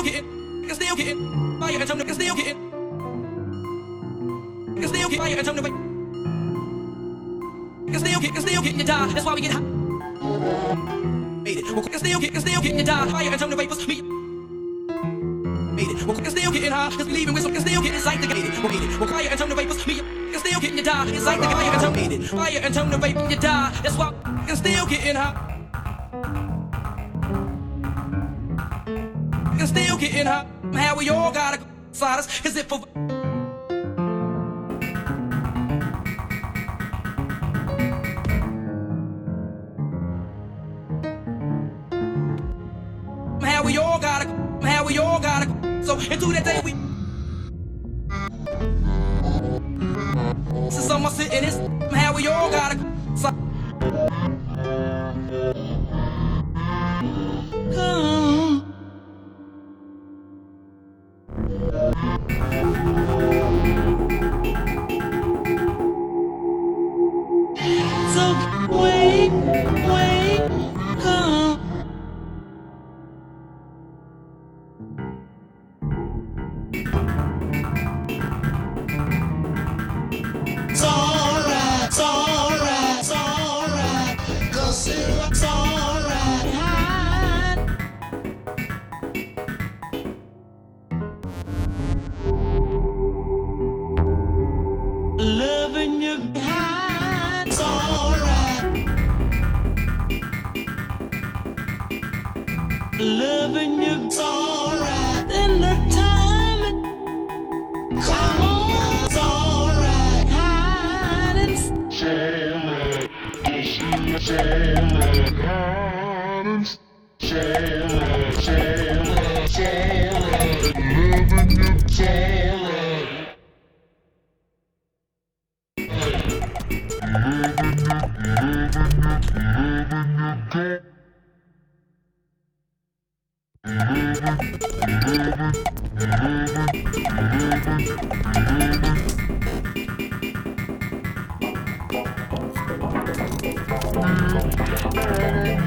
can still get fire and turn the can still get fire and turn the way. Can still get you die. That's why we get high. Made it. Well, can still get you die. Fire and turn the vapors. Me. Made it. Well, can still get high. Just believing with some can still get inside the gate. Well, made it. Well, fire and turn the vapors. Me. Can still get you die. Inside the fire and turn made it. Fire and turn the vapor. You die. That's why can still get high. Can still get high. How we all gotta go fight us. Cause if for we all gotta go. So into that day we since I'm sitting this how we all gotta go. So wait, come. It's alright, cause it's alright. Loving you, it's alright. Loving you, it's alright. In the time, come on, it's alright. Hiding, loving you.